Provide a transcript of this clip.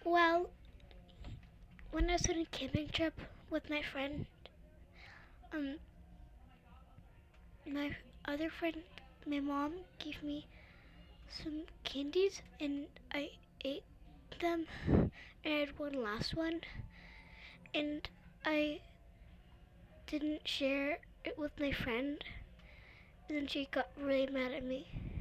Well, when I was on a camping trip with my friend, um, my other friend, my mom gave me some candies and I ate them. And I had one last one, and I didn't share it with my friend, and then she got really mad at me.